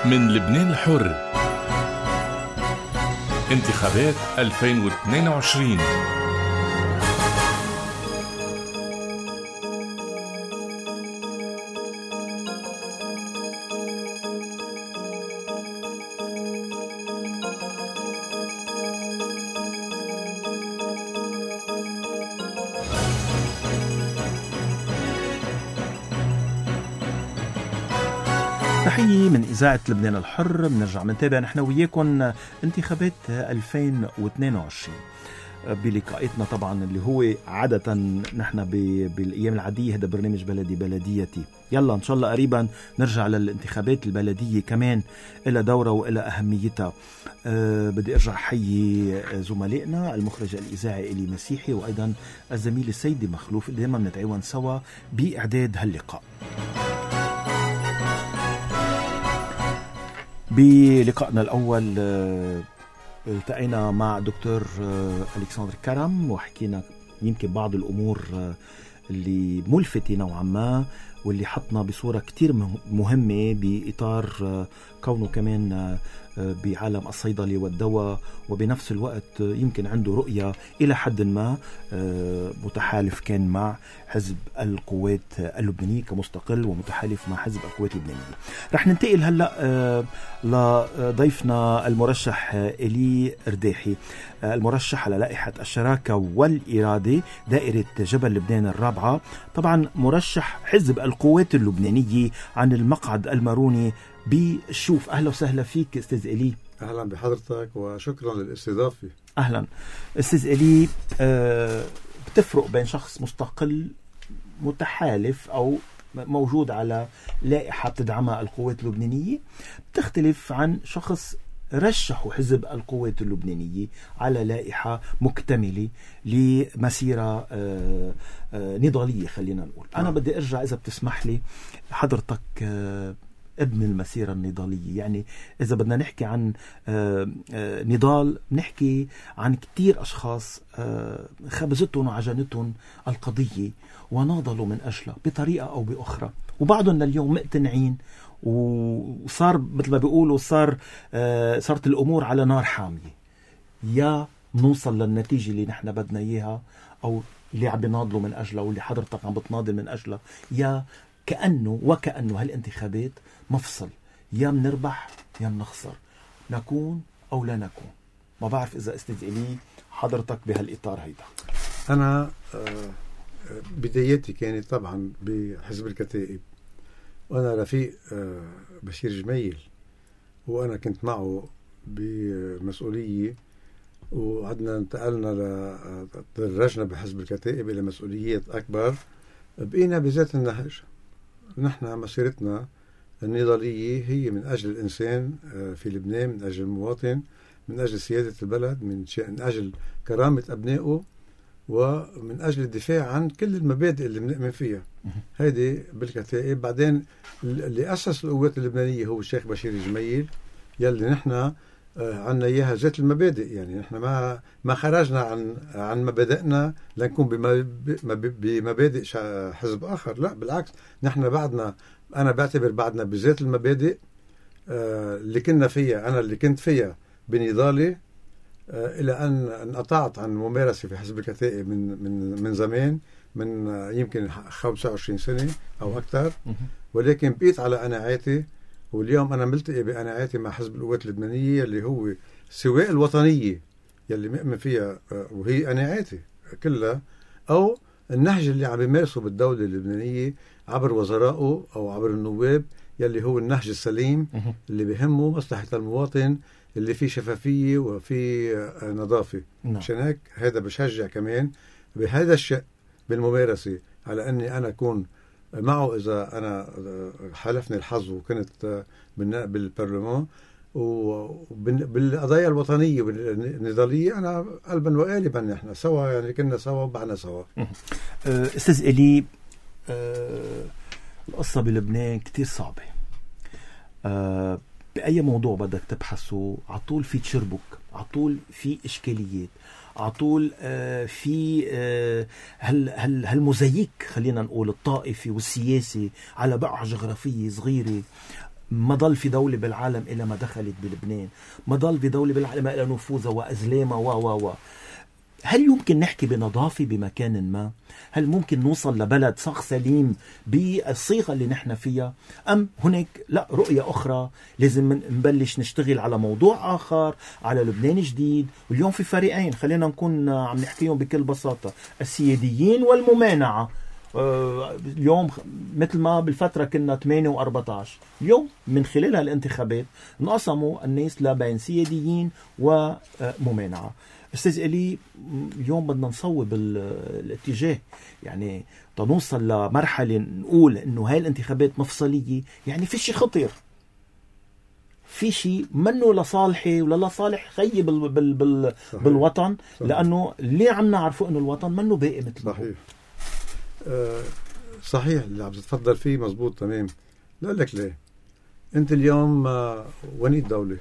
من لبنان الحر، انتخابات 2022. تحية من إذاعة لبنان الحر. بنرجع منتابع نحن وياكم انتخابات 2022 بلقائتنا طبعا اللي هو عادة نحن بالأيام العادية هذا برنامج بلدي بلديتي. يلا إن شاء الله قريبا نرجع للانتخابات البلدية كمان إلى دورة وإلى أهميتها. بدي أرجع حيي زملائنا المخرج الإذاعي إلي مسيحي وأيضا الزميل السيدي مخلوف اللي دائما نتعاون سوا بإعداد هاللقاء. بلقائنا الأول التقينا مع دكتور ألكسندر كرم وحكينا يمكن بعض الأمور اللي ملفتة نوعا ما واللي حطنا بصورة كتير مهمة بإطار كونه كمان بعالم الصيدلة والدواء وبنفس الوقت يمكن عنده رؤية إلى حد ما متحالف كان مع حزب القوات اللبنانية كمستقل ومتحالف مع حزب القوات اللبنانية. رح ننتقل هلأ لضيفنا المرشح إلي رداحي، المرشح على لائحة الشراكة والإرادة دائرة جبل لبنان الرابعة، طبعا مرشح حزب القوات اللبنانية عن المقعد الماروني بشوف. أهلا وسهلا فيك أستاذ إلي. أهلا بحضرتك وشكرا للاستضافة. أهلا أستاذ إلي. بتفرق بين شخص مستقل متحالف أو موجود على لائحة بتدعمها القوات اللبنانية، بتختلف عن شخص رشحوا حزب القوات اللبنانية على لائحة مكتملة لمسيرة نضالية. خلينا نقول أنا بدي أرجع إذا بتسمح لي حضرتك ابن المسيرة النضالية، يعني إذا بدنا نحكي عن نضال نحكي عن كتير أشخاص خبزتهم وعجنتهم القضية وناضلوا من أجلها بطريقة أو بأخرى، وبعضهم اليوم مقتنعين وصار مثل ما بيقولوا صارت الأمور على نار حامية، يا نوصل للنتيجة اللي نحن بدنا إياها أو اللي عم بيناضلوا من أجلها واللي حضرتك عم بتناضل من أجلها، يا وكأنه هالانتخابات مفصل، يا منربح يا منخسر، نكون أو لا نكون. ما بعرف إذا أستاذ إلي حضرتك بهالإطار هيدا. أنا بدايتي كانت طبعا بحزب الكتائب، وأنا رفيق بشير جميل وأنا كنت معه بمسؤولية، وعدنا انتقلنا تدرجنا بحزب الكتائب إلى مسؤوليات أكبر، بقينا بذات النهج. نحن مسيرتنا النضالية هي من أجل الإنسان في لبنان، من أجل المواطن، من أجل سيادة البلد، من أجل كرامة أبنائه، ومن أجل الدفاع عن كل المبادئ اللي بنؤمن فيها. هيدي بالكتائب. بعدين اللي أسس القوات اللبنانية هو الشيخ بشير جميل، يلي نحن عنا إياها ذات المبادئ. يعني نحن ما خرجنا عن مبادئنا لنكون بمبادئ حزب آخر، لا بالعكس، نحن أنا بعتبر بعدنا بذات المبادئ اللي كنا فيها، أنا اللي كنت فيها بنضالي إلى أن انقطعت عن ممارسة في حزب الكتائب من زمان، من يمكن 25 سنة أو أكثر، ولكن بقيت على قناعاتي. واليوم أنا ملتقي بقناعاتي مع حزب القوات اللبنانية اللي هو سواء الوطنية يلي مؤمن فيها وهي قناعاتي كلها، أو النهج اللي عم يمارسه بالدولة اللبنانية عبر وزرائه أو عبر النواب، يلي هو النهج السليم اللي بيهمه مصلحة المواطن، اللي فيه شفافية وفيه نظافة. عشان هيك هذا بشجع كمان بهذا الشيء بالممارسة على أني أنا أكون معه إذا أنا حالفني الحظ وكنت بالبرلمان. وبالقضايا الوطنية والنضالية أنا قلبا وقالبا نحن سوا، يعني كنا سوا وبعنا سوا. أستاذ إلي، القصة بلبنان كتير صعبة. بأي موضوع بدك تبحثه عطول في تشربك، عطول في إشكاليات، عطول في هالموزايك خلينا نقول الطائفي والسياسي على بقعة جغرافية صغيرة ما ضل في دولة بالعالم إلا ما دخلت بلبنان، ما ضل في دولة بالعالم إلا نفوذها وأزلامها هل يمكن نحكي بنظافة بمكان ما؟ هل ممكن نوصل لبلد صاغ سليم بالصيغة اللي نحن فيها؟ أم هناك لا رؤية أخرى لازم نبلش نشتغل على موضوع آخر، على لبنان جديد؟ واليوم في فريقين خلينا نكون عم نحكيهم بكل بساطة، السياديين والممانعة. اليوم مثل ما بالفترة كنا 8 و14، اليوم من خلال هالانتخابات انقسموا الناس لبين سياديين وممانعة. أستاذ إلي، اليوم بدنا نصوب الاتجاه، يعني تنوصل لمرحلة نقول إنه هاي الانتخابات مفصلية، يعني في شيء خطير، في شيء منه لصالحي ولا لصالح خيي بالوطن. صحيح. لأنه اللي عم نعرفه إنه الوطن منه باقي مثل صحيح. صحيح اللي عم تتفضل فيه مزبوط تمام. لا لك ليه أنت اليوم وين الدولة؟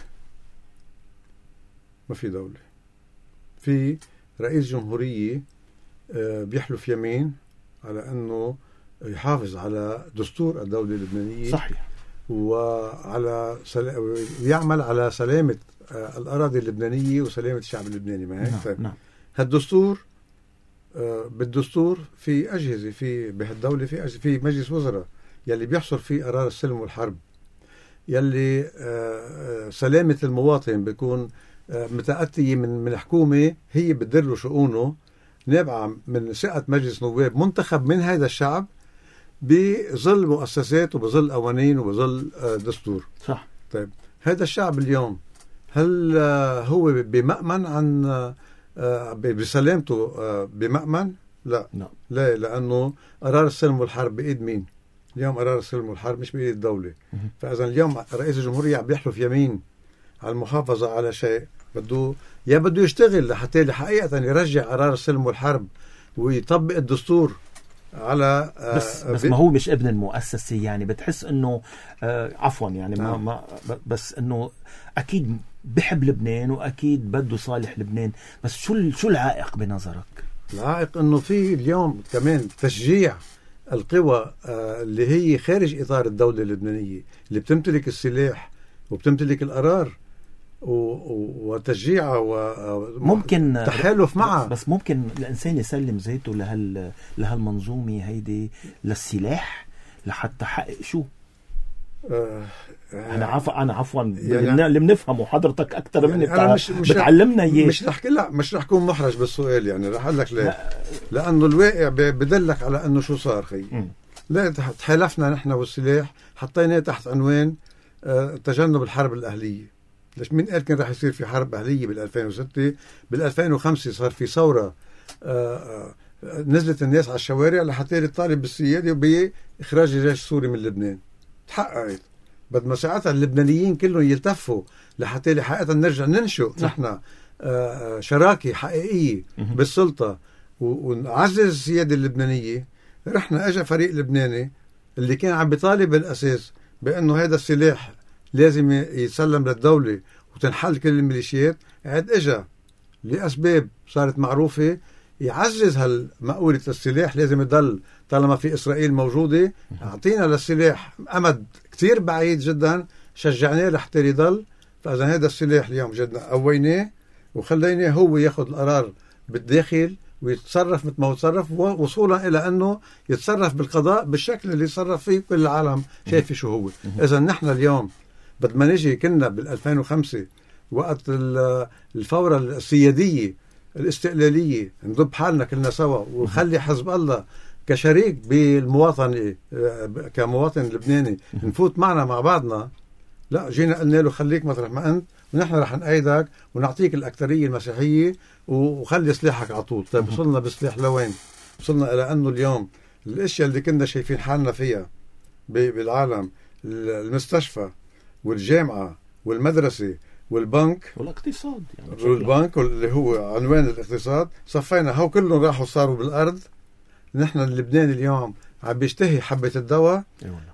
ما في دولة، في رئيس جمهورية بيحلف يمين على أنه يحافظ على دستور الدولة اللبنانية. صحيح. وعلى يعمل على سلامة الأراضي اللبنانية وسلامة الشعب اللبناني. ما هيك؟ نعم. هالدستور بالدستور في أجهزة في بهالدولة، في أجهزة، في مجلس وزراء يلي بيحصر فيه قرار السلم والحرب، يلي سلامة المواطن بيكون متأتية من حكومة هي بتدير له شؤونه، نابعة من ثقة مجلس نواب منتخب من هذا الشعب بظل مؤسسات وبظل قوانين وبظل دستور. صح. طيب هذا الشعب اليوم هل هو بمأمن عن بسلامته بمأمن؟ لا. لا، لأنه قرار السلم والحرب بإيد مين؟ اليوم قرار السلم والحرب مش بإيد الدولة. فإذا اليوم رئيس الجمهورية عم بيحلف يمين على المحافظة على شيء بده يشتغل حتى حقيقة يرجع قرار السلم والحرب ويطبق الدستور على بس ما هو مش ابن المؤسسة، يعني بتحس انه عفوا يعني ما بس انه اكيد بحب لبنان واكيد بده صالح لبنان، بس شو العائق بنظرك؟ العائق انه في اليوم كمان تشجيع القوى اللي هي خارج اطار الدولة اللبنانية، اللي بتمتلك السلاح وبتمتلك القرار وتشجيعها وممكن تحالف معها. بس ممكن الإنسان يسلم ذاته لهالمنظومة هيدي للسلاح لحتى حقق شو؟ أنا عفوا يعني اللي بنفهمه حضرتك أكتر مني يعني بتعلمنا إياه. مش رح كون محرج بالسؤال، يعني رح أقول لك ليه. لأنه الواقع بدلك على أنه شو صار خي. لا تحالفنا نحن والسلاح حطيناه تحت عنوان تجنب الحرب الأهلية. ليش مين قال كان رح يصير في حرب أهلية بال2006؟ بال2005 صار في ثورة نزلت الناس على الشوارع لحتى يطالب بالسيادة وبإخراج الجيش السوري من لبنان. تحققت. بعد ما ساعتها اللبنانيين كلهم يلتفوا لحتى حقيقة نرجع ننشئ نحن شراكة حقيقية بالسلطة ونعزز السيادة اللبنانية. رحنا اجى فريق لبناني اللي كان عم بيطالب بالأساس بأنه هذا السلاح لازم يتسلم للدولة وتنحل كل الميليشيات، عاد اجى لأسباب صارت معروفة يعزز هالمقولة السلاح لازم يضل طالما في إسرائيل موجودة. أعطينا للسلاح أمد كتير بعيد جدا، شجعناه لحتى يضل. فإذا هذا السلاح اليوم جدنا قويناه وخليناه هو ياخد القرار بالداخل ويتصرف مثل ما هو تصرف، وصولا إلى أنه يتصرف بالقضاء بالشكل اللي يتصرف فيه كل العالم شايف شو هو. إذا نحن اليوم بدنا ما نجي كنا بال2005 وقت الفورة السيادية الاستقلالية نضب حالنا كلنا سوا ونخلي حزب الله كشريك بالمواطنة كمواطن لبناني نفوت معنا مع بعضنا. لا، جينا قلنا له خليك مطرح ما أنت ونحن رح نأيدك ونعطيك الأكترية المسيحية وخلي سلاحك عطول. طيب وصلنا بالسلاح لوين؟ وصلنا إلى أنه اليوم الأشياء اللي كنا شايفين حالنا فيها بالعالم، المستشفى والجامعة والمدرسة والبنك والاقتصاد يعني والبنك اللي هو عنوان الاقتصاد، صفينا هو كلهم راحوا صاروا بالأرض. نحن اللبناني اليوم عم بيشتهي حبة الدواء،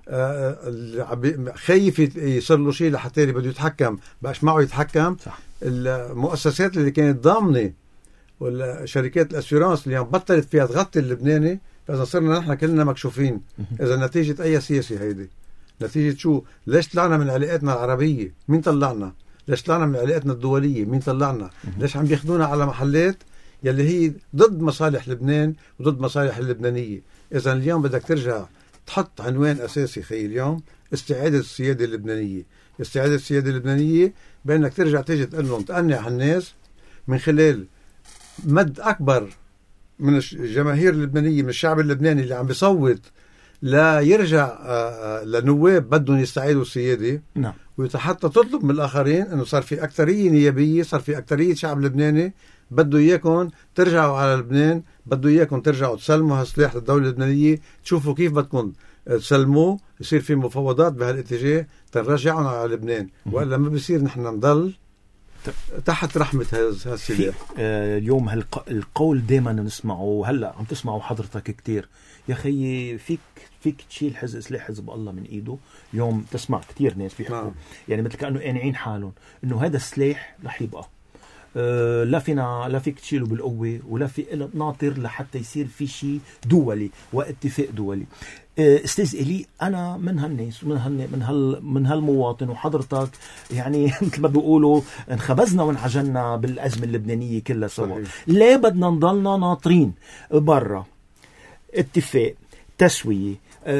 خايف يصير له شيء لحتى اللي بده يتحكم بقاش معه يتحكم. صح. المؤسسات اللي كانت ضامنة والشركات الأسيرانس اليوم بطلت فيها تغطي اللبناني. فإذا صرنا نحن كلنا مكشوفين. إذا نتيجة أي سياسة هيدي نتيجة شو؟ ليش طلعنا من علاقاتنا العربية؟ مين طلعنا؟ ليش طلعنا من علاقاتنا الدولية؟ مين طلعنا؟ ليش عم بياخدونا على محلات يلي هي ضد مصالح لبنان وضد مصالح اللبنانية؟ إذا اليوم بدك ترجع تحط عنوان أساسي خي اليوم استعادة السيادة اللبنانية. استعادة السيادة اللبنانية بأنك ترجع تيجي تقول لهم تقنع على الناس من خلال مد أكبر من الجماهير اللبنانية، من الشعب اللبناني اللي عم بيصوت لا يرجع لنواب بدهم يستعيدوا السيادة. نعم. وحتى تطلب من الآخرين أنه صار في أكترية نيابية، صار في أكترية شعب لبناني بده إياكم ترجعوا على لبنان، بده إياكم ترجعوا تسلموا هالسلاح للدولة اللبنانية، تشوفوا كيف بدكم تسلموه، يصير في مفاوضات بهالاتجاه تنرجعهم على لبنان، وإلا ما بيصير نحن نضل تحت رحمة هالسلاح. اليوم القول دائما نسمعه، وهلا عم تسمعوا حضرتك كتير يا خيي، فيك تشيل سلاح حزب الله من ايده. اليوم تسمع كتير ناس بيحكوا يعني مثل كأنه قانعين حالهم انه هذا السلاح رح يبقى لا فيك تشيله بالقوة، ولا في ناطر لحتى يصير في شيء دولي واتفاق دولي. استاذ إلي، انا من هالناس من هالمواطن، وحضرتك يعني مثل ما بيقولوا انخبزنا وانعجلنا بالأزمة اللبنانية كلها سوا. ليه بدنا نضلنا ناطرين برا اتفاق تسوية؟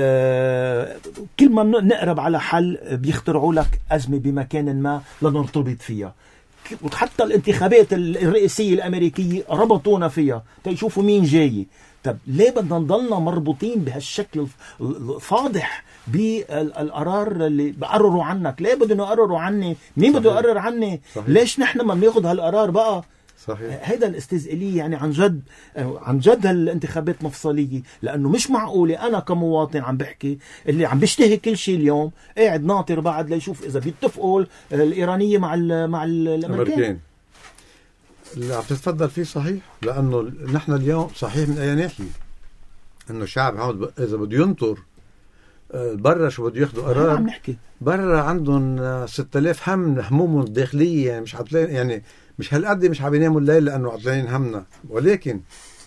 كل ما نقرب على حل بيخترعوا لك أزمة بمكان ما لنرتبط فيها. وحتى الانتخابات الرئاسية الأمريكية ربطونا فيها تيشوفوا مين جاي. طب ليه بدنا نضلنا مربوطين بهالشكل الفاضح بالقرار اللي بقرروا عنك؟ ليه بدهم يقرروا عني؟ مين بده يقرر عني؟ صحيح. ليش نحن ما بناخذ هالقرار بقى؟ صحيح. هذا الاستاذ إلي يعني عن جد هالانتخابات مفصلية، لأنه مش معقولة أنا كمواطن عم بحكي اللي عم بيشتهي كل شيء اليوم قاعد ناطر بعد ليشوف إذا بيتفقوا الإيرانية مع الأمريكان. اللي عم تتفضل فيه صحيح، لأنه نحن اليوم صحيح من أي ناحية إنه الشعب إذا بده ينطر برا شو بده ياخدوا قرار، برا عندهم 6000 همومهم الداخلية، يعني مش عطلين، يعني مش هالقد مش عم يناموا الليل لأنه عطلين همنا. ولكن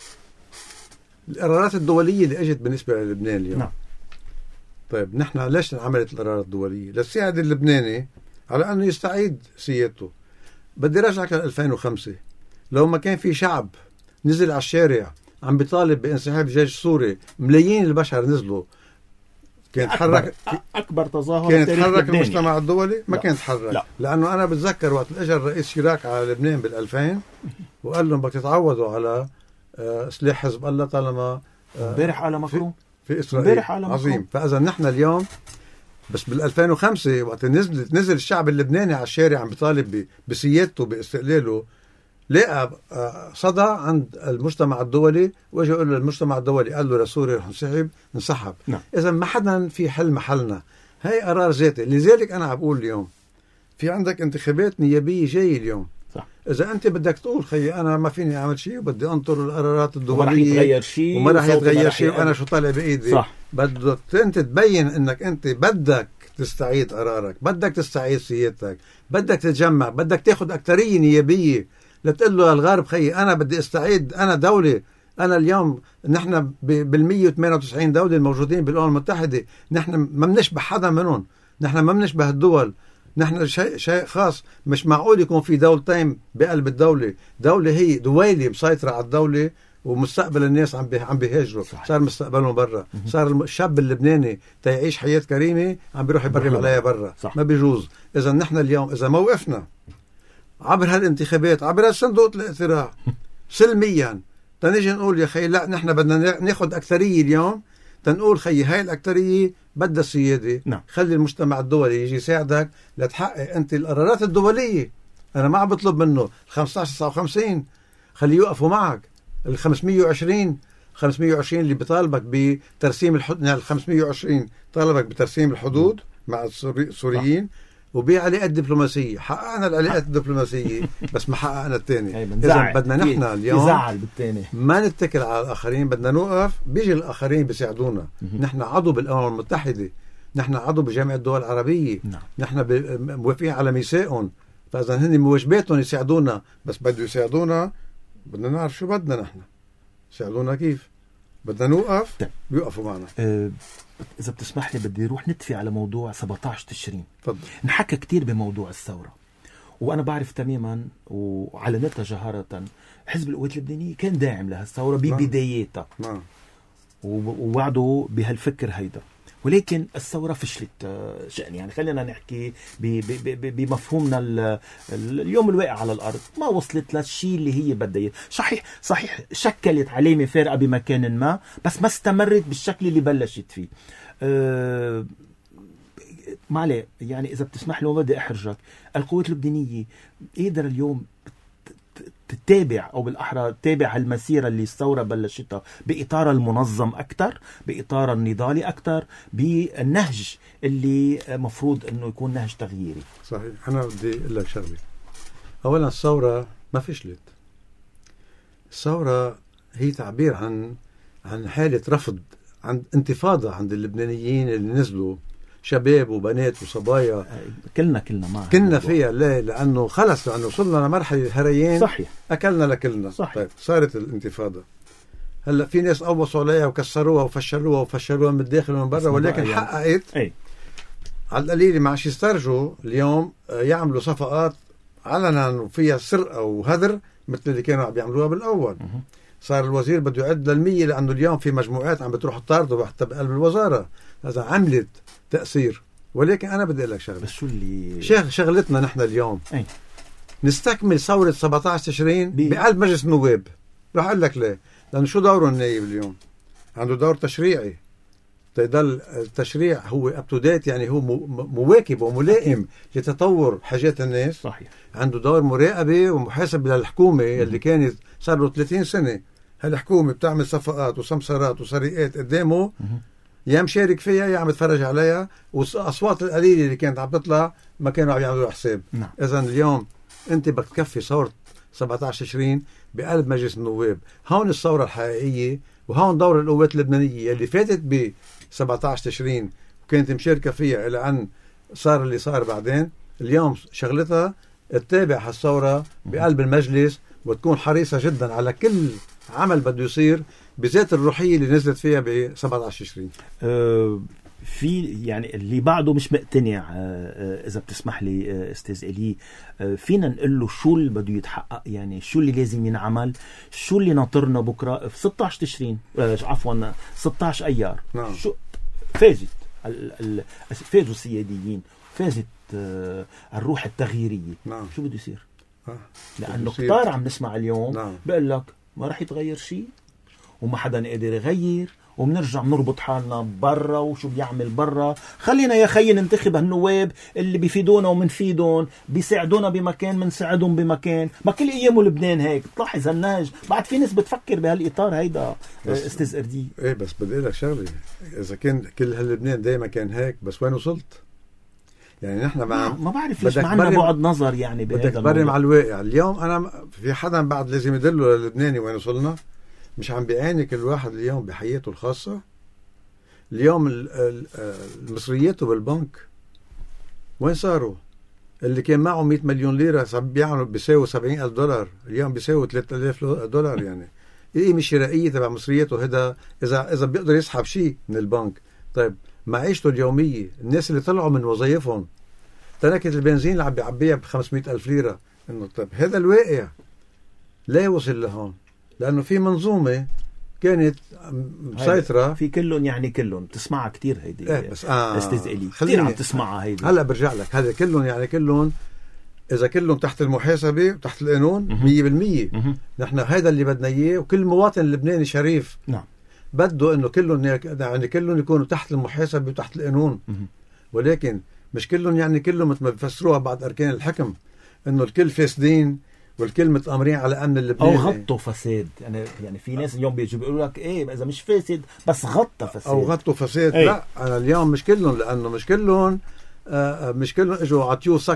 القرارات الدولية اللي اجت بالنسبة للبنان اليوم، نعم. طيب نحن ليش عملت القرارات الدولية؟ للساعد اللبناني على أنه يستعيد سيادته. بدي رجعك ل 2005 لو ما كان في شعب نزل على الشارع عم بيطالب بانسحاب الجيش السوري، ملايين البشر نزلوا، كان تحرك أكبر تظاهر، كان تحرك المجتمع الدولي؟ ما كان تحرك. لا. لأنه أنا بتذكر وقت اجى الرئيس شيراك على لبنان بال2000 وقال لهم بدك تتعودوا على سلاح حزب الله طالما امبارح على مكرون في إسرائيل. عظيم. فإذا نحن اليوم بس بال2005 وقت نزل الشعب اللبناني على الشارع عم بيطالب بسيادته باستقلاله، لقى صدى عند المجتمع الدولي، واجى يقول له المجتمع الدولي قال له لسوريا رح نسحب. نعم. إذا ما حدا في حل محلنا، هاي قرار ذاتي. لذلك أنا عم بقول اليوم في عندك انتخابات نيابية جاي اليوم. صح. إذا أنت بدك تقول خيي أنا ما فيني أعمل شيء وبدي أنطر القرارات الدولية وما رح يتغير شيء وأنا شو طالع بإيدي. صح. بدك أنت تبين أنك أنت بدك تستعيد قرارك، بدك تستعيد سيادتك، بدك تتجمع، بدك تاخد أكترية نيابية لتقول له الغرب خيي أنا بدي استعيد، أنا دولة، أنا اليوم نحن بال198 دولة الموجودين بالأمم المتحدة، نحن ما بنشبه حدا منهم، نحن ما بنشبه الدول، نحن شيء خاص. مش معقول يكون في دولتين بقلب الدولة، دولة هي دويلة مسيطرة على الدولة ومستقبل الناس عم بيهاجروا، صار مستقبلهم برا، صار الشاب اللبناني تيعيش حياة كريمة عم بيروح يبرم عليها برا، ما بيجوز. إذا نحن اليوم إذا ما وقفنا عبر هالانتخابات، عبر هالصندوق الاقتراع سلميا، تنجي نقول يا خي لا نحن بدنا ناخد أكثرية اليوم، تنقول خي هاي الأكثرية بدها السيادة. نعم. خلي المجتمع الدولي يجي يساعدك لتحقق أنت القرارات الدولية. أنا ما عم بطلب منه 15-59 خليه يوقفوا معك. 520 اللي بيطالبك بترسيم الحدود، 520 طالبك بترسيم الحدود مع السوريين وبعلاقات دبلوماسية. حققنا العلاقات الدبلوماسية بس ما حققنا الثاني. إذا بدنا نحن اليوم ما نتكل على الآخرين، بدنا نوقف، بيجي الآخرين بيساعدونا. نحن عضو بالأمم المتحدة، نحن عضو بجامعة الدول العربية، نحن موافقين على ميثاقهم، فإذا هن مواجباتهم يساعدونا، بس بده يساعدونا بدنا نعرف شو بدنا نحن، يساعدونا كيف. بدنا نوقف طيب. بيوقفوا معنا. إذا بتسمح لي بدي روح نتفي على موضوع 17 تشرين. تفضل. نحكى كتير بموضوع الثورة، وأنا بعرف تماما وعلنتها جهارة حزب القوات اللبنانية كان داعم لهالثورة ببداياتها، ووعدوا بهالفكر هيدا، ولكن الثورة فشلت شأن. يعني خلينا نحكي بمفهومنا اليوم الواقع على الأرض، ما وصلت للشيء اللي هي بدها. صحيح شكلت علامة فارقة بمكان ما، بس ما استمرت بالشكل اللي بلشت فيه. ما عليه، يعني إذا بتسمح لي بدي أحرجك، القوات اللبنانية قدر اليوم تتابع، أو بالأحرى تتابع هالمسيرة اللي الثورة بلشتها بإطار المنظم أكتر، بإطار النضالي أكتر، بالنهج اللي مفروض أنه يكون نهج تغييري. صحيح. أنا بدي أقول لك شغلة. أولا الثورة ما فشلت. الثورة هي تعبير عن حالة رفض، عن انتفاضة عند اللبنانيين اللي نزلوا، شباب وبنات وصبايا، كلنا كنا فيها. ليه؟ لأنه خلص، لأنه وصلنا لمرحلة الهريين. صحيح. أكلنا لكلنا. صحيح. طيب صارت الانتفاضة. هلا في ناس قوصوا عليها وكسروها وفشلوها من الداخل ومن برا، ولكن يعني حققت على القليل. معش يسترجوا اليوم يعملوا صفقات علنا وفيها سرقة وهدر مثل اللي كانوا عم يعملوها بالأول. صار الوزير بده يعد للمية، لأنه اليوم في مجموعات عم بتروح تطارده حتى بقلب الوزارة. هذا عملت تأثير. ولكن أنا بدي أقول لك شغلة، بس شو اللي شغلتنا نحن اليوم نستكمل ثورة 17 تشرين بقلب مجلس النواب. راح أقول لك ليه. لأنه شو دوره النائب اليوم؟ عنده دور تشريعي، تضل التشريع هو أبتوديت، يعني هو مواكب وملائم لتطور حاجات الناس. صحيح. عنده دور مراقبة ومحاسبة للحكومة اللي كانت صار له 30 سنة هالحكومة بتعمل صفقات وسمسرات وسرقات قدامه، يا مشارك فيها يا عم يتفرج عليها، والأصوات القليلة اللي كانت عم تطلع ما كانوا عم يعملوا حساب. إذن اليوم أنت بدك تكفي ثورة 17 تشرين بقلب مجلس النواب. هون الثورة الحقيقية، وهون دور القوات اللبنانية اللي فاتت ب 17 تشرين وكانت مشاركة فيها إلى أن صار اللي صار بعدين. اليوم شغلتها تتابع هالثورة بقلب المجلس، وتكون حريصة جدا على كل عمل بده يصير بذات الروحية اللي نزلت فيها ب 17 تشرين. في يعني اللي بعده مش مقتنع، إذا بتسمح لي أستاذ إلي، فينا نقول له شو اللي بده يتحقق، يعني شو اللي لازم ينعمل، شو اللي ناطرنا بكرة في 16 تشرين، عفوا 16 أيار. نعم. شو فازت فازوا السياديين، فازت الروح التغييرية. نعم. شو بده يصير؟ لأنه كتار عم نسمع اليوم. نعم. بقول لك ما رح يتغير شيء، وما حدا قادر يغير، وبنرجع بنربط حالنا برا، وشو بيعمل برا. خلينا يا خي ننتخب هالنواب اللي بيفيدونا ومنفيدون، بيساعدونا بمكان منساعدهم بمكان. ما كل ايامه لبنان هيك. تلاحظ النهج، بعد في ناس بتفكر بهالاطار هيدا استاذ اردي. ايه بس بدي اقول لك شغله، اذا كان كل هاللبنان دايما كان هيك، بس وين وصلت؟ يعني نحن ما بعرف ليش معنا بعد نظر يعني بهذا بدك تبرم على الواقع. اليوم انا في حدا بعد لازم يدله للبناني وين وصلنا. مش عم بيعاني كل واحد اليوم بحياته الخاصة. اليوم المصرياته بالبنك وين صاروا؟ اللي كان معه 100 مليون ليرة بيساوي 70,000 دولار، اليوم بيساوي 3,000 دولار. يعني القيمة الشرائية تبع مصرياته هذا إذا بيقدر يسحب شيء من البنك. طيب معيشته اليومية، الناس اللي طلعوا من وظائفهم، تركت البنزين اللي عم بيعبيها ب500,000 ليرة. إنه طيب هذا الواقع ليه وصل لهون؟ لأنه في منظومة كانت مسيطرة في كلهم. يعني كلهم تسمعها كتير هيدي. بس أستاذ إلي كتير عم تسمعها هيدي. هلأ برجع لك، هذا كلهم يعني كلهم إذا كلهم تحت المحاسبة وتحت القانون 100%. نحن هذا اللي بدنا إياه، وكل مواطن لبناني شريف نعم بده إنه كلهم يعني كلهم يكونوا تحت المحاسبة وتحت القانون. ولكن مش كلهم يعني كلهم مثل ما بفسروها بعض أركان الحكم إنه الكل فاسدين والكل متآمرين على أمن اللبناني أو غطوا فساد. يعني في ناس اليوم بيجوا بيقولوا لك إيه إذا مش فاسد بس غطى فساد أو غطوا فساد. إيه؟ لا، أنا اليوم مش كلهم، لأنه مش كلهم إجوا عطيو صك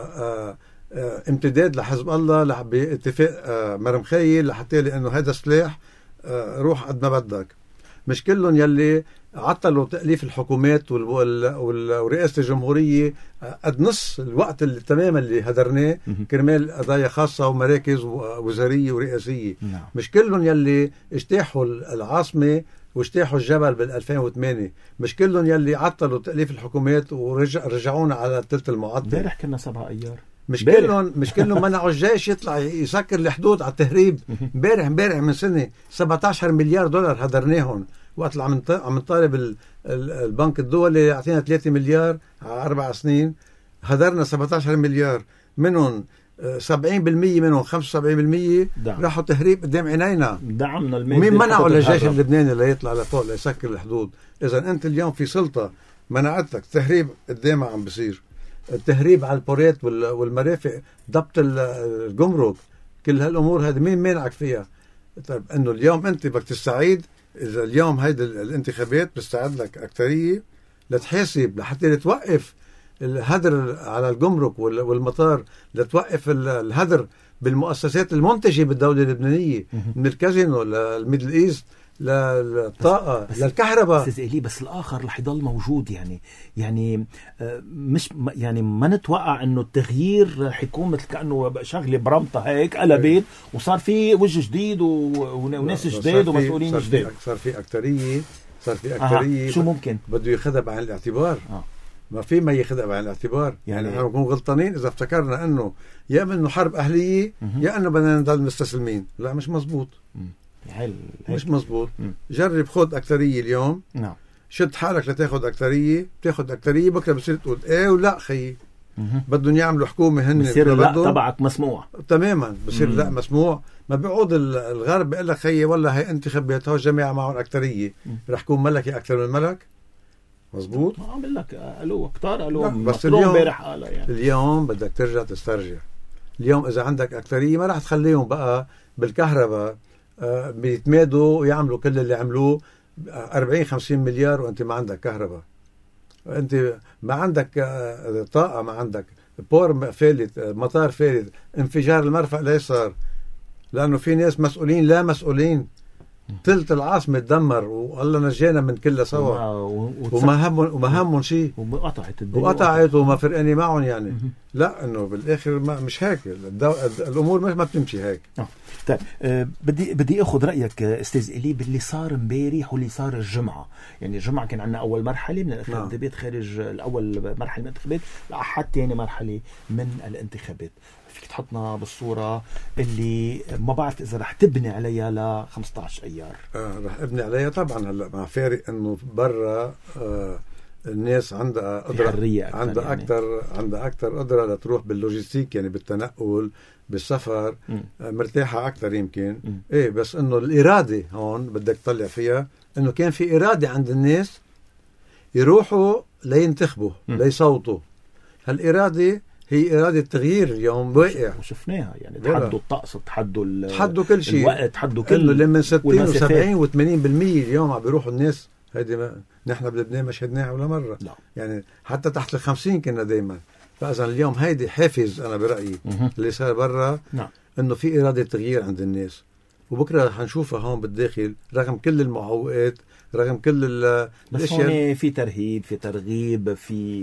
امتداد لحزب الله باتفاق مرمخيل لحتى لأنه هذا سلاح روح قد ما بدك. مش كلهم يلي عطلوا تأليف الحكومات ورئاسة الجمهورية قد نص الوقت اللي تماما اللي هدرناه كرمال قضايا خاصة ومراكز وزارية ورئاسية. نعم. مش كلهم يلي اجتاحوا العاصمة واجتاحوا الجبل بال2008. مش كلهم يلي عطلوا تأليف الحكومات ورجعونا على الثلث المعطل. امبارح كنا 7 أيار. مش كلهم منعوا الجيش يطلع يسكر الحدود على التهريب. امبارح من سنة 17 مليار دولار هدرناهم، وقت عم نطالب البنك الدولي يعطينا 3 مليار على 4 سنين. هدرنا 17 مليار، منهم 70% منهم 75% راحوا تهريب قدام عينينا. دعمنا ومين منعوا للجيش اللبناني ليطلع لفوق ليسكر الحدود؟ إذا أنت اليوم في سلطة منعتك تهريب قدامها عم بصير، التهريب على البوريت والمرافق، ضبط الجمرك، كل هالأمور هذه مين مانعك فيها؟ طيب أنه اليوم أنت بدك تستعيد، إذا اليوم هيدا الانتخابات بستعد لك أكترية لتحاسب لحتى توقف الهدر على الجمرك والمطار، لتوقف الهدر بالمؤسسات المنتجة بالدولة اللبنانية، من الكازينو للميدل إيست للطاقة للكهرباء. أستاذ إلي بس الآخر رح يضل موجود، يعني مش يعني ما نتوقع إنه التغيير رح يكون مثل كأنه شغلة برمطة هيك قلبت وصار في وجه جديد وناس جديد ومسؤولين جديد. صار في أكترية شو ممكن بده ياخذها بعين الاعتبار. ما في ما ياخذها بعين الاعتبار. يعني احنا بنكون غلطانين إذا افتكرنا إنه يا إنه حرب أهلية يا إنه بدنا نضل مستسلمين. لا، مش مزبوط. مش مزبوط. جرب خد أكترية اليوم. نعم. شد حالك لتاخد أكترية، بتاخد أكترية بكرة بصير تقول إيه ولا خيي. بدهم يعملوا حكومة هن بصير لا تبعك مسموع تماما. بصير لا مسموع. ما بيعود الغرب بيقول لك خيي والله هي انتخابات هو الجماعة معهم أكترية رح يكون ملكي أكثر من ملك. مزبوط. ما عم لك قالوا كتار قالوا بس اليوم بدك ترجع تسترجع. اليوم إذا عندك أكترية ما رح تخليهم بقى بالكهرباء بيتمادوا ويعملوا كل اللي عملوه 40-50 مليار وانت ما عندك كهرباء، انت ما عندك طاقة، ما عندك بور فالت، مطار فالت، انفجار المرفأ ليش صار؟ لأنه في ناس مسؤولين لا مسؤولين. ثلث العاصمة تدمر والله نجينا من كلها سوا وما همهم شيء، وقطعت وما فرقاني معهم يعني. لا، انه بالاخر مش هيك الامور ما بتمشي هيك. طيب بدي اخذ رايك استاذ إلي باللي صار امبارح واللي صار الجمعه. يعني الجمعه كان عندنا اول مرحله من الانتخابات خارج الاول مرحله من الانتخابات لاحد ثاني مرحله من الانتخابات. فيك تحطنا بالصوره اللي ما بعرف اذا رح تبني عليها ل 15 ايار. رح ابني عليها طبعا. هلا مع فارق انه برا الناس عندها قدرة، عندها أكثر قدرة لتروح باللوجيستيك، يعني بالتنقل بالسفر مرتاحة أكثر يمكن. إيه، بس إنه الإرادة هون بدك تطلع فيها إنه كان في إرادة عند الناس يروحوا لينتخبوا ليصوتوا. هالإرادة هي إرادة تغيير اليوم واقع وشفناها. يعني تحدوا الطقس، تحدوا كل شيء، الوقت، تحدوا كل اللي من 60 و70 و80% اليوم عم بيروحوا الناس. هيدي نحن بلبنان ما شهدناها ولا مرة. لا. يعني حتى تحت 50 كنا دايما. فإذا اليوم هيدي حافز أنا برأيي اللي صار برا. نعم. إنه في إرادة تغيير عند الناس، وبكرة حنشوفها هون بالداخل رغم كل المعوقات، رغم كل الأشياء. بس هون في ترهيب، في ترغيب، في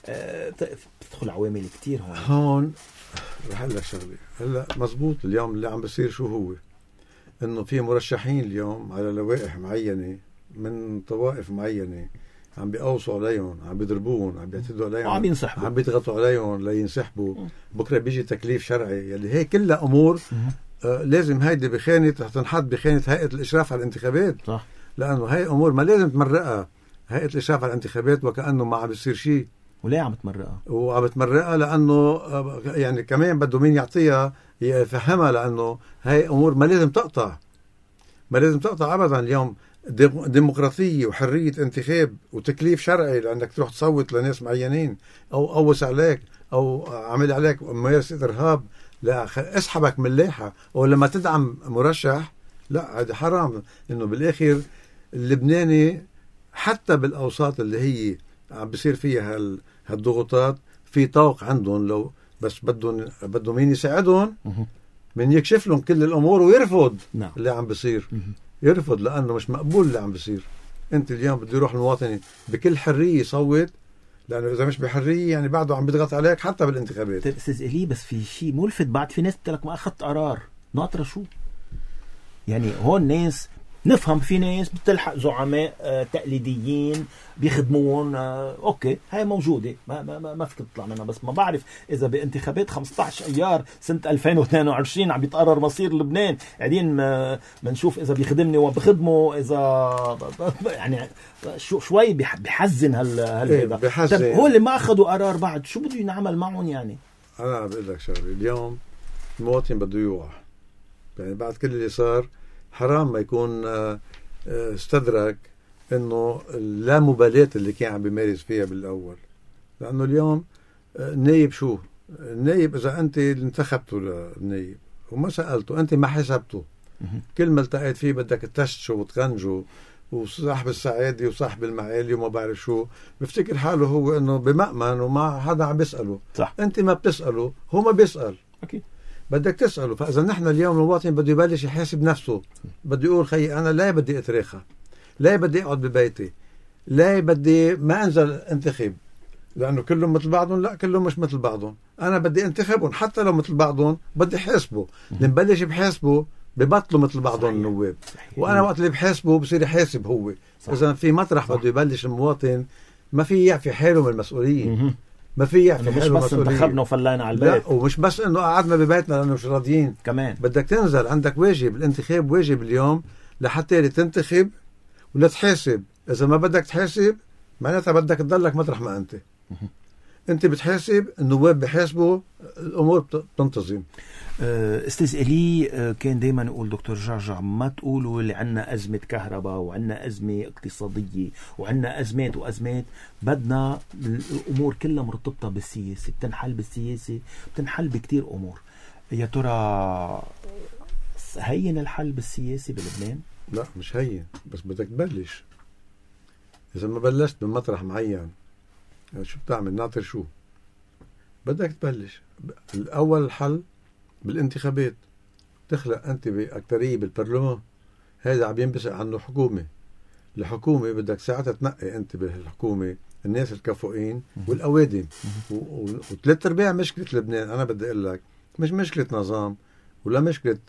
بتدخل عوامل كتير هون. رح أقول لك شغلة هلا مزبوط. اليوم اللي عم بصير شو هو؟ إنه في مرشحين اليوم على لوائح معينة من طوائف معينة عم بيقوصوا عليهم، عم بيضربوهم، عم بيعتدوا عليهم، عم بيضغطوا عليهم لينسحبوا. بكرة بيجي تكليف شرعي يلي هي كلها أمور لازم هيدي بخانة تنحط بخانة هيئة الإشراف على الانتخابات. صح. لأنه هاي أمور ما لازم تمرقها هيئة الإشراف على الانتخابات وكأنه ما عم بيصير شيء. وليه عم تمرقها؟ وعم تمرقها لأنه يعني كمان بده مين يعطيها يفهمها، لأنه هاي أمور ما لازم تقطع، ما لازم تقطع أبدا. اليوم ديمقراطية وحرية انتخاب وتكليف شرعي لأنك تروح تصوت لناس معينين أو قوس عليك أو عمل عليك ممارسة إرهاب، لا اسحبك من اللائحة. أو لما تدعم مرشح، لا هذا حرام. إنه بالآخر اللبناني حتى بالأوساط اللي هي عم بيصير فيها هالضغوطات في طوق عندهم، لو بس بدهم مين يساعدهم، من يكشف لهم كل الأمور ويرفض. نعم. اللي عم بيصير. يرفض لأنه مش مقبول اللي عم بيصير. أنت اليوم بده يروح المواطن بكل حرية يصوت، لأنه إذا مش بحرية يعني بعده عم بيضغط عليك حتى بالانتخابات. طيب أستاذ إلي، بس في شيء ملفت، بعد في ناس بتقول لك ما أخذت قرار، ناطرة شو؟ يعني هون ناس نفهم، في ناس بتلحق زعماء تقليديين بيخدمون، اوكي هاي موجوده، ما فيك تطلع منها. بس ما بعرف اذا بانتخابات 15 ايار سنه 2022 عم يتقرر مصير لبنان، قاعدين بنشوف اذا بيخدمني وبخدمه، اذا يعني شوي بحزن هالهيدا. بحزن. هو اللي ما اخذوا قرار بعد شو بده ينعمل معهم؟ يعني انا بقول لك شغله، اليوم المواطن بده يوعى، يعني بعد كل اللي صار حرام ما يكون استدرك انه لا مبالاة اللي كان عم بيمارس فيها بالاول. لانه اليوم النايب شو؟ النايب اذا انت انتخبته للنايب وما سألته، انت ما حسبته، كل ما التقيت فيه بدك تشتشه وتغنجه، وصاحب السعادة وصاحب المعالي وما بعرف شو، بفتكر حاله هو انه بمأمن وما حدا عم بيسأله. صح. انت ما بتسأله، هو ما بيسأل، اكيد بدك تسأله. فإذا نحن اليوم المواطن بده يبلش يحاسب نفسه، بده يقول خي أنا لا بدي أتريخى، لا بدي أقعد ببيتي، لا بدي ما أنزل انتخب، لأنه كلهم مثل بعضهم، لا كلهم مش مثل بعضهم، أنا بدي انتخبهم حتى لو مثل بعضهم بدي حاسبه. نبلش بحاسبه ببطلوا مثل بعضهم النواب، وأنا وقت اللي بحاسبه بصير يحاسب هو. إذا في مطرح بده يبلش المواطن ما في يعفي حاله من المسؤولية، ما في يعفي مش بس انتخبنا وفلينا على البيت، لا، ومش بس انه قعدنا ببيتنا لانه مش راضيين كمان بدك تنزل، عندك واجب. الانتخاب واجب اليوم لحتى تنتخب ولا تحاسب. اذا ما بدك تحاسب معناتها بدك تضلك مطرح ما انت بتحاسب، النواب بحاسبوا، الامور بتنتظم. استاذ إلي، كان دايما يقول دكتور جعجع ما تقولوا اللي عنا أزمة كهرباء وعنا أزمة اقتصادية وعنا أزمات وأزمات، بدنا الأمور كلها مرتبطة بالسياسة، بتنحل بالسياسة، بتنحل بكتير أمور. يا ترى هين الحل بالسياسة بلبنان؟ لا مش هين، بس بدك تبلش. إذا ما بلشت من مطرح معين شو بتعمل؟ ناطر شو؟ بدك تبلش. الأول الحل بالانتخابات، تخلق أنت بأكترية بالبرلمان، هذا عم ينبثق عنه حكومة. الحكومة بدك ساعتها تنقي أنت بالحكومة الناس الكفؤين والأوادم، وثلاث أرباع مشكلة لبنان أنا بدي أقول لك مش مشكلة نظام ولا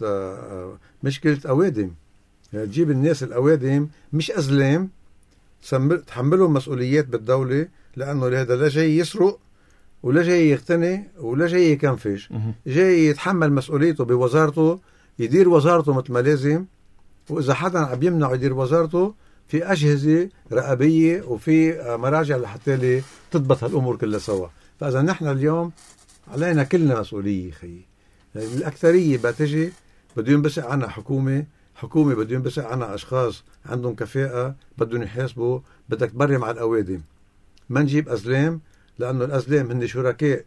مشكلة أوادم. يعني تجيب الناس الأوادم مش أزلام تحملهم مسؤوليات بالدولة، لأنه هذا لا جاي يسرق ولا جاي يغتني ولا جاي يكنفش، جاي يتحمل مسؤوليته بوزارته، يدير وزارته مثل ما لازم. وإذا حدا عم يمنع يدير وزارته في أجهزة رقابية وفي مراجع لحتى تضبط هالأمور كلها سوا. فإذا نحن اليوم علينا كلنا مسؤولية خيي، يعني الأكثرية بتجي بده ينبثق عنها حكومة بده ينبثق عنها أشخاص عندهم كفاءة بدهم يحاسبوا. بدك تبرم على الأوادم، ما نجيب أزلام، لأنه الأزلام هن شركاء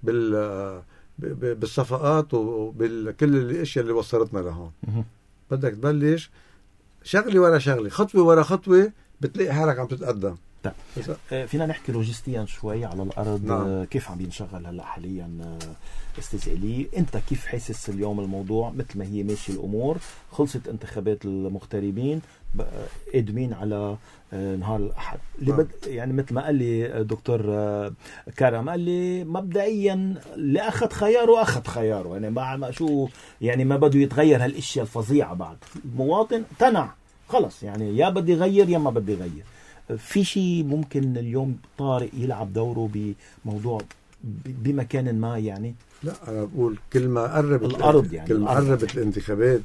بالصفقات وبكل الأشياء اللي وصلتنا لهون. بدك تبلش شغلة ورا شغلة، خطوة ورا خطوة، بتلاقي حالك عم تتقدم. فينا نحكي لوجستيا شوي على الأرض. نعم. كيف عم ينشغل هلأ حاليا استاذ إلي؟ انت كيف حاسس اليوم الموضوع مثل ما هي ماشي الأمور؟ خلصت انتخابات المغتربين، قادمين على نهار الأحد اللي يعني مثل ما قال لي دكتور كرم، قال لي مبدئيا اللي أخذ خياره يعني ما شو يعني ما بده يتغير هالاشياء الفظيعة. بعد المواطن تنع خلص، يعني يا بدي غير يا ما بدي غير. في شيء ممكن اليوم طارئ يلعب دوره بموضوع بمكان ما؟ يعني لا، أنا بقول كل ما قربت الأرض، يعني كل ما قربت الانتخابات،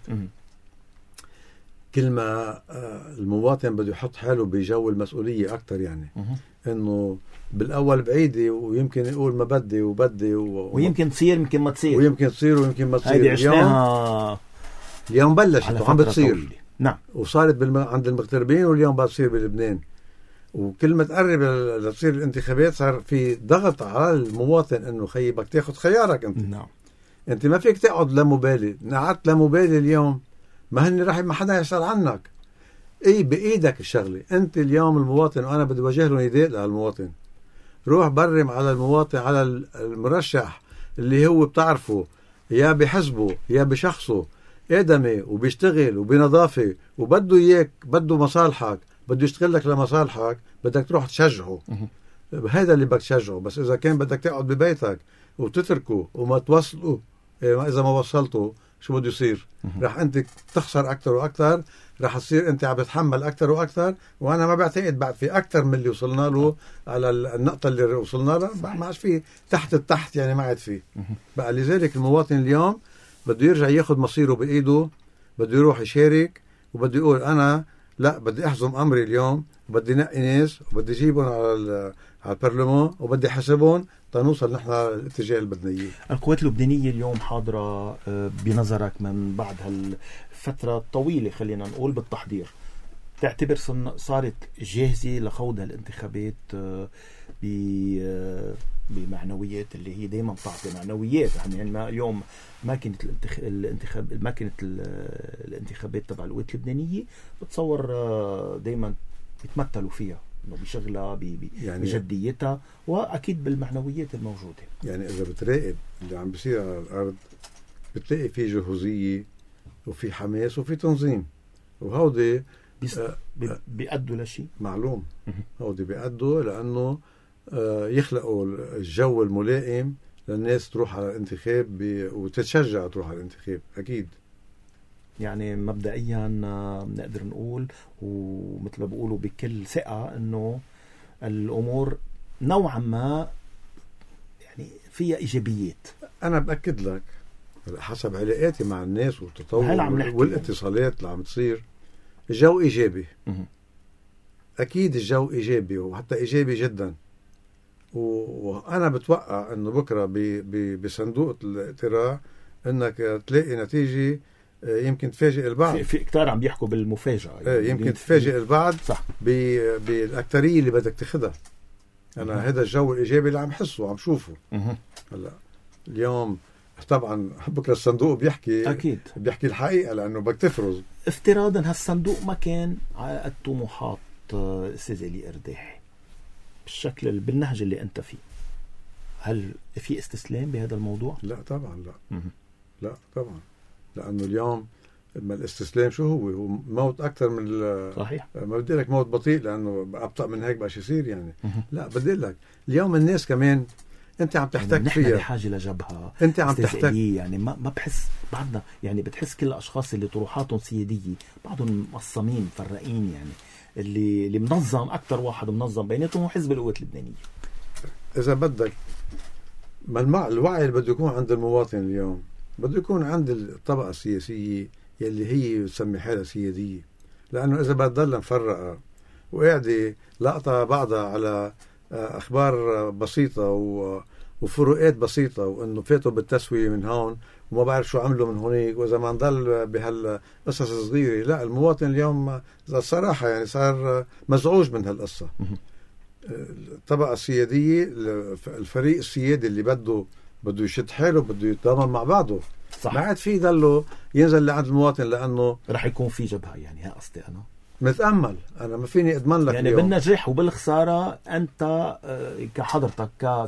كل ما المواطن بده يحط حاله بجو المسؤولية أكتر. يعني إنه بالأول بعيدة ويمكن يقول ما بدي ويمكن تصير يمكن ما تصير، ويمكن تصير ويمكن ما تصير. هيدي عشناها اليوم بلشت وعم بتصير. نعم، وصارت عند المغتربين، واليوم بتصير بلبنان. وكل ما تقرب لتصير الانتخابات صار في ضغط على المواطن انه خيي بدك تاخذ خيارك انت. نعم. انت ما فيك تقعد لا مبالي، قعدت لا مبالي اليوم ما هن راح ما حدا يسأل عنك. ايه بايدك الشغله. انت اليوم المواطن، وانا بدي وجه له نداء للمواطن، روح برم على المواطن، على المرشح اللي هو بتعرفه يا بحزبه يا بشخصه، آدمي وبيشتغل وبنظافة وبده إياك، بده مصالحك، بده يشتغل لك لمصالحك، بدك تروح تشجعه. هذا اللي بدك تشجعه. بس إذا كان بدك تقعد ببيتك وتتركه وما توصله، إذا ما وصلته شو بده يصير؟ رح أنت تخسر أكتر وأكتر، رح تصير أنت عم تتحمل أكتر وأكتر. وأنا ما بعتقد بعد في أكتر من اللي وصلنا له على النقطة اللي وصلنا لها، ما عادش فيه تحت التحت، يعني ما عاد فيه بقى. لذلك المواطن اليوم بده يرجع ياخد مصيره بإيده، بده يروح يشارك، وبده يقول أنا لا بدي أحزم أمري اليوم، وبدي نقي ناس، وبدي أجيبهم على البرلمان، وبدي حسبهم تنوصل نحن الاتجاه اللي بدنا إياه. القوات اللبنانية اليوم حاضرة بنظرك من بعد هالفترة الطويلة خلينا نقول بالتحضير، تعتبر صارت جاهزة لخوض هالانتخابات بمعنويات اللي هي دايما بتعطي معنويات؟ يعني ما اليوم ما كانت الانتخابات تبع القوات اللبنانية بتصور دايما بيتمثلوا فيها انه بشغلها يعني بجديتها واكيد بالمعنويات الموجودة. يعني اذا بتراقب اللي عم بيصير على الارض بتلاقي في جهوزية وفي حماس وفي تنظيم، وهودي بيأدوا لشيء معلوم. هودي بيأدوا لأنه يخلقوا الجو الملائم للناس تروح على الانتخاب وتتشجع تروح على الانتخاب. أكيد يعني مبدئيا نقدر نقول ومثل ما بيقولوا بكل ثقة انه الامور نوعا ما يعني فيها ايجابيات. انا باكد لك حسب علاقاتي مع الناس والتطور والاتصالات اللي عم تصير الجو ايجابي. اكيد الجو ايجابي وحتى ايجابي جدا. وانا بتوقع انه بكره بصندوق الاقتراع انك تلاقي نتيجه يمكن تفاجئ البعض. في كتار عم بيحكوا بالمفاجأة يعني يمكن تفاجئ البعض صح بالأكترية اللي بدك تاخدها. أنا هذا الجو الإيجابي اللي عم حسه وعم شوفه. هلا اليوم طبعا بكرة الصندوق بيحكي أكيد بيحكي الحقيقة لأنه بدك تفرز. افتراضا هالصندوق ما كان على الطموحات أستاذ إلي إرداحي بالشكل بالنهج اللي أنت فيه، هل في استسلام بهذا الموضوع؟ لا طبعا لا. لا طبعا، لأنه اليوم ما الاستسلام شو هو موت أكثر من صحيح. ما بدي لك موت بطيء لأنه أبطأ من هيك باش يصير يعني. لا بدي لك اليوم الناس كمان أنت عم تحتاج يعني فيها، نحن بحاجة لجبهة. أنت عم تحتاج يعني ما بحس بعدنا يعني بتحس كل الأشخاص اللي طروحاتهم سيادية بعضهم مقسمين مفرقين، يعني اللي منظم أكثر واحد منظم بيناتهم هو حزب القوات اللبنانية. إذا بدك ما الوعي اللي بده يكون عند المواطن اليوم بده يكون عند الطبقة السياسية يلي هي تسمي حالها سيادية. لأنه إذا بتضل مفرقة وقاعدة لقطة بعضها على أخبار بسيطة وفروقات بسيطة، وإنه فاتوا بالتسوية من هون وما بعرف شو عملوا من هونيك، وإذا ما نضل بهالقصص الصغيرة، لا المواطن اليوم الصراحة يعني صار مزعوج من هالقصة. الطبقة السيادية الفريق السيادي اللي بده يشد حاله بده يتضامن مع بعضه. صح. ما عاد في ضله ينزل لعند المواطن لأنه رح يكون في جبهة. يعني ها قصدي أنا متأمل، أنا ما فيني أضمن لك يعني اليوم. بالنجاح وبالخسارة أنت كحضرتك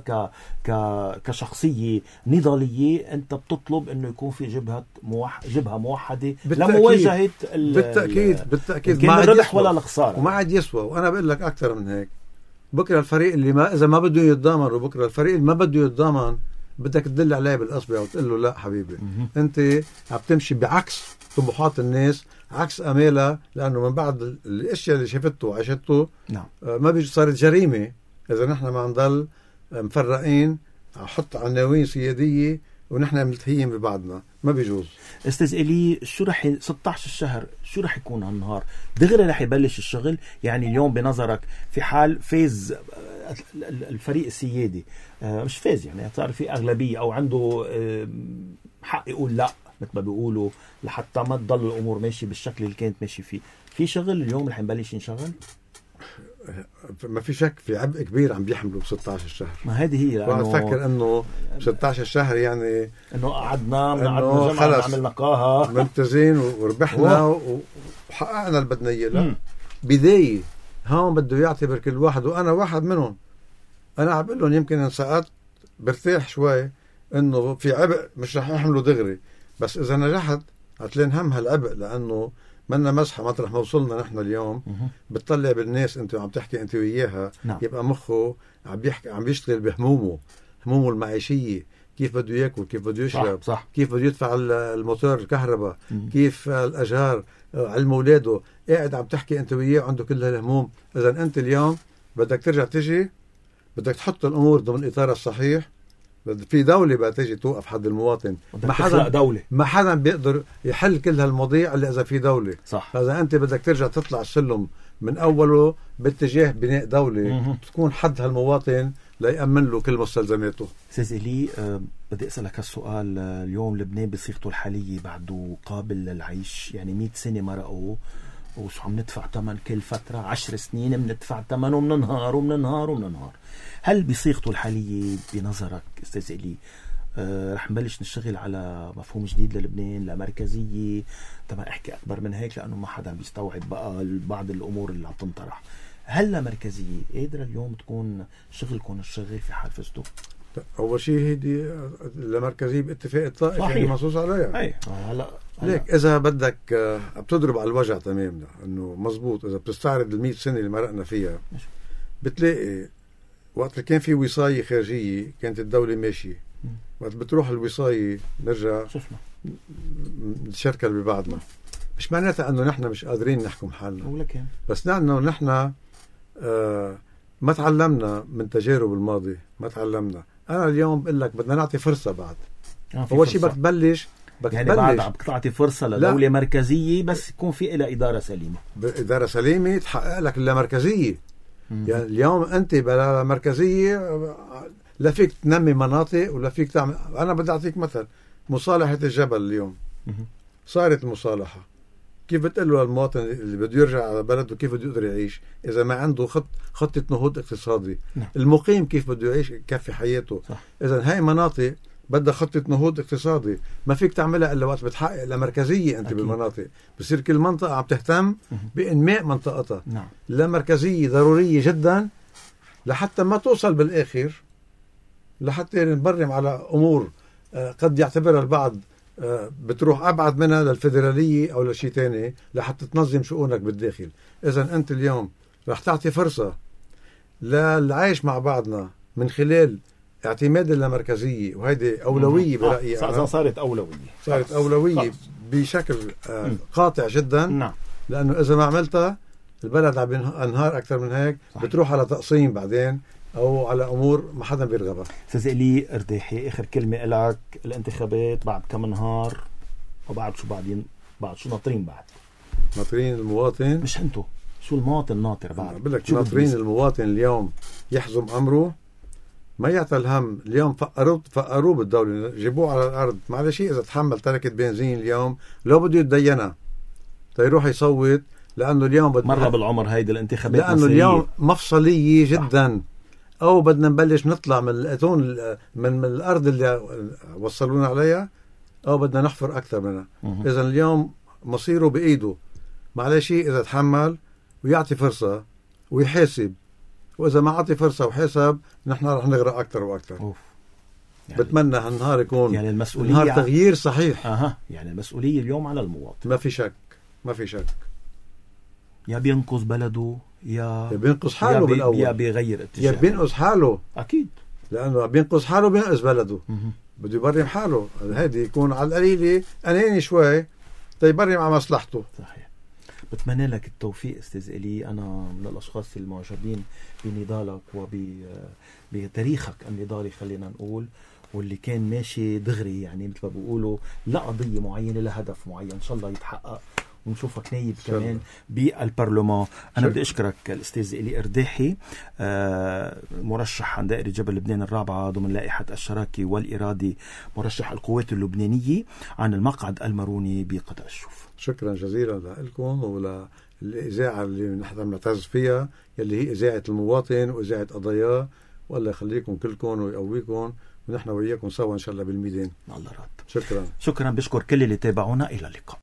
كشخصية نضالية أنت بتطلب إنه يكون في جبهة موحدة لمواجهة بالتأكيد ما الربح ولا الخسارة، وما عاد يسوى. وأنا بقول لك أكثر من هيك، بكرة الفريق اللي إذا ما بده يتضامن، وبكرة الفريق اللي ما بده يتضامن بدك تدل عليه بالأصبع وتقول له لا حبيبي أنت عم تمشي بعكس طموحات الناس، عكس أمالها، لأنه من بعد الأشياء اللي شفته وعشته نعم ما بيجي صارت جريمة إذا نحن ما نضل مفرقين حط عناوين سيادية ونحن ملتهيين ببعضنا، ما بيجوز. استاذ إلي شو رح 16 الشهر شو رح يكون هالنهار؟ دغري رح يبلش الشغل؟ يعني اليوم بنظرك في حال فاز الفريق السيادي مش فاز يعني صار في أغلبية أو عنده حق يقول لا مثل ما بيقولوا لحتى ما تضل الأمور ماشي بالشكل اللي كانت ماشي فيه، في شغل اليوم رح يبلش ينشغل؟ ما في شك في عبء كبير عم بيحملوا ب 16 شهر. ما هذه هي، لأنه فكر انه 16 شهر يعني انه قعدنا جمعة عملنا قاها ممتازين وربحنا وحققنا اللي بدنا اياه. لا بداية هون بده يعتبر كل واحد، وانا واحد منهم. انا عم بقول لهم يمكن ان سقطت برتاح شوي انه في عبء مش رح يحملوا دغري، بس اذا نجحت عتلين هم هالعبء، لأنه منا مسحة مطرح ما وصلنا نحن اليوم. بتطلع بالناس انت عم تحكي انت وياها، نعم. يبقى مخه عم بيشتغل بهمومه المعيشية، كيف بده ياكل، كيف بده يشرب، صح. كيف بده يدفع الموتور الكهرباء، كيف الأجار، علم أولاده. قاعد عم تحكي انت وياه عنده كل هالهموم. إذا انت اليوم بدك ترجع تجي، بدك تحط الأمور ضمن إطارها الصحيح. في دولة بقى تجي توقف حد المواطن. ما حدا بيقدر يحل كل هالمواضيع اللي إذا في دولة. صح. فإذا أنت بدك ترجع تطلع السلم من أوله باتجاه بناء دولة تكون حد هالمواطن ليأمن له كل مستلزماته. أستاذ إلي، بدي أسألك هالسؤال. اليوم لبنان بصيغته الحالية بعده قابل للعيش؟ يعني 100 سنة مرقوا وعم ندفع ثمن كل فترة، 10 سنين بندفع ثمن ومننهار. هل بصيغته الحالية بنظرك أستاذ إلي رح نبلش نشتغل على مفهوم جديد للبنان، لمركزية؟ طبعا احكي أكبر من هيك لأنه ما حدا بيستوعب بقى بعض الأمور اللي عم تنطرح. هل لمركزية قادرة اليوم تكون شغلكم الشغل في حال فزتوا؟ أول شيء هيدي لمركزية باتفاق الطائفة اللي منصوص عليها. هلا ليك إذا بدك بتضرب على الوجع تمام إنه مزبوط. إذا بتستعرض 100 سنة اللي مرقنا فيها بتلاقي وقت اللي كان في وصاية خارجية كانت الدولة ماشية. وقت بتروح الوصاية نرجع نتشركل ببعضنا. مش معناتها أنه نحن مش قادرين نحكم حالنا، بس لأنه نحن ما تعلمنا من تجارب الماضي. ما تعلمنا. أنا اليوم بقول لك بدنا نعطي فرصة بعد. أول شيء بتبلش يعني بعد عم تعطي فرصة لدولة مركزية بس يكون في إلى إدارة سليمة. إدارة سليمة تحقق لك اللامركزية. يعني اليوم أنت بلا مركزية لا فيك تنمي مناطق ولا فيك تعمل. أنا بدي أعطيك مثل مصالحة الجبل. اليوم صارت المصالحة. كيف بتقول له المواطن اللي بده يرجع على بلده كيف بده يقدر يعيش إذا ما عنده خطة نهوض اقتصادي؟ المقيم كيف بده يعيش يكفي حياته؟ إذا هاي مناطق بدها خطة نهوض اقتصادي. ما فيك تعملها إلا وقت بتحقق لمركزية أنت. بالمناطق بصير كل منطقة عم تهتم بإنماء منطقتها. لمركزية ضرورية جدا لحتى ما توصل بالآخر لحتى نبرم على أمور قد يعتبرها البعض بتروح أبعد منها للفيدرالية أو لشيء تاني لحتى تنظم شؤونك بالداخل. إذا أنت اليوم رح تعطي فرصة للعيش مع بعضنا من خلال اعتماد اللامركزية، وهذه أولوية برأيي. صارت أولوية بشكل قاطع جدا. لأنه إذا ما عملتها البلد عم ينهار أكثر من هيك. بتروح على تقسيم بعدين أو على أمور ما حدا بيرغبها. أستاذ إلي أرداحي، آخر كلمة لك. الانتخابات بعد كم نهار وبعد شو بعد شو ناطرين؟ بعد ناطرين المواطن. مش أنتو، شو المواطن ناطر بعد؟ بقول لك ناطرين المواطن اليوم يحزم أمره. ما يعطى الهم. اليوم فقروه بالدولة، جيبوه على الأرض. معلش إذا تحمل تركة بنزين اليوم لو بده يتدينها تيروح يصوت. لأنه اليوم مرة بالعمر هيدي الانتخابات لأنه مصرية. اليوم مفصلية جدا. أو بدنا نبلش نطلع من الأتون من الأرض اللي وصلونا عليها، أو بدنا نحفر أكثر منها. إذا اليوم مصيره بإيده. معلش إذا تحمل ويعطي فرصة ويحاسب. وإذا ما عطي فرصة وحساب نحن رح نغرق أكثر وأكثر. يعني بتمنى هالنهار يكون يعني المسؤولية نهار تغيير صحيح. يعني المسؤولية اليوم على المواطن. ما في شك. يا بينقذ بلده يا بينقذ حاله بالأول، يا بيغير اتجاهه. يا بينقذ حاله أكيد. لأنه بينقذ حاله بينقذ بلده. بده يبرم حاله. هذه يكون على القليلة أناني شوي تيبرم على مصلحته. صحيح. بتمنى لك التوفيق أستاذ إلي. أنا من الأشخاص المعجبين بنضالك وبتاريخك النضالي خلينا نقول، واللي كان ماشي دغري يعني مثل ما بيقولوا لا قضية معينة لهدف معين. إن شاء الله يتحقق ونشوفك نايب كمان بالبرلمان. أنا بدي أشكرك الأستاذ إلي أرداحي، مرشح عن دائرة جبل لبنان الرابعة ضمن لائحة الشراكة والإرادة، مرشح القوات اللبنانية عن المقعد الماروني بقضاء الشوف. شكرا جزيلا لكم وللإذاعة اللي نحن نعتز فيها، يلي هي إذاعة المواطن وإذاعة قضاياه. والله يخليكم كلكم ويقويكم، ونحن وياكم سوا إن شاء الله بالميدان. الله راد. شكرا. بشكر كل اللي تابعونا. إلى اللقاء.